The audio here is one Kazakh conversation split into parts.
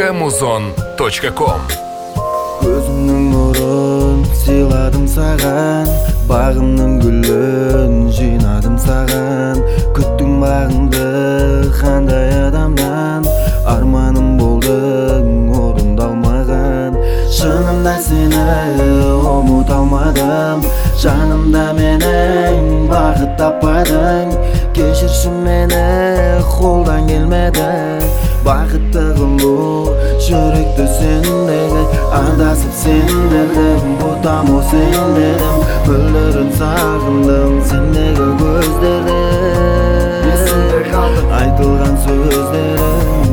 www.muzon.com. Gözümnün nurun siladım sağan, bağımның gülün jinadım sağan. Küttüm bağımdı qanday adamdan, armanım boldың orundalmagан. Şınımda seni unutalmadım, жанымда менің бақыт таппадың. Кешірші мені, қолдан келмеді бақытты қылу жүректі сендегі. Адасып сендердім, бұтаму сендердім, мөлдірін сағындым сендегі көздерді. Айтылған сөздерім,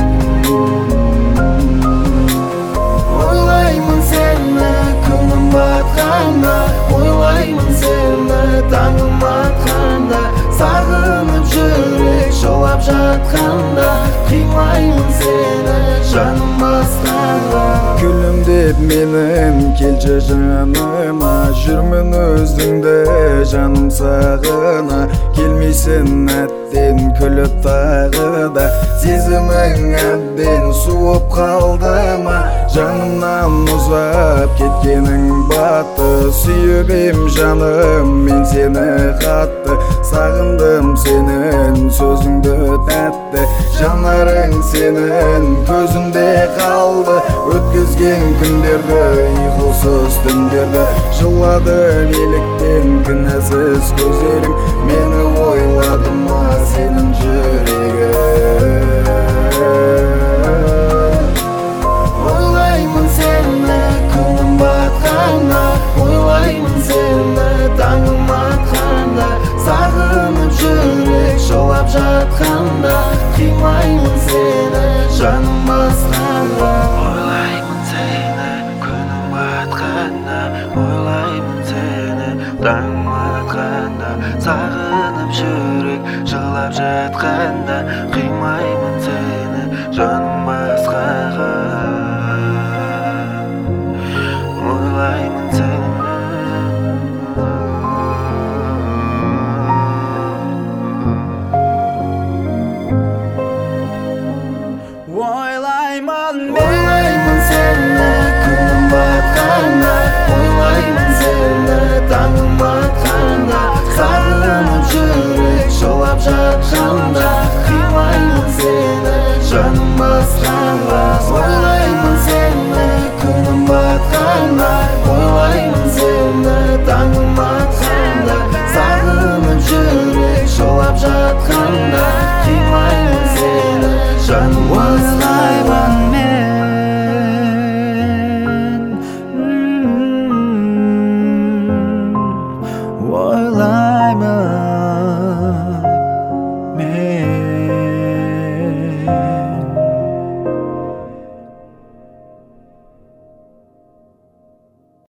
ойлаймын сені күнім батқанда, ойлаймын сені таңым атқанда, сағынып жүрек жылап жатқанда, қимаймын сені жаным басқаға. Күлімдеп менің келші жаныма, жүрмін өзіңді жаным сағына. Келмейсің әттен күліп тағы да, сезімің әбден суып қалды ма? Жанымнан ұзап кеткенің баты, сүйіп ем жаным мен сені қатты. Сағындым сенің сөзіңді тәтті, жанарың сенің көзінде қалды. Өткізген күндерді, ұйқысыз түндерді, жылады неліктен кінәсіз көздерің. Мені ойлады ма сенің жүрегің? Ойлаймын сені күнім батқанда, ойлаймын сені таңым атқанда, сағынып жүрек жылап жатқанда, қимаймын сені жаным басқаға. Ойлаймын сені күнім батқанда, ойлаймын сені таңым атқанда, сағынып жүрек жылап жатқанда, қимаймын сені жаным басқаға. Ойлаймын сені, ойлаймын сені күнім батқанда, ойлаймын сені таңым атқанда, сағынып жүрек жылап жатқанда, қимаймын сені жаным басқаға. Ойлаймын сені күнім батқанда, ойлаймын сені таңым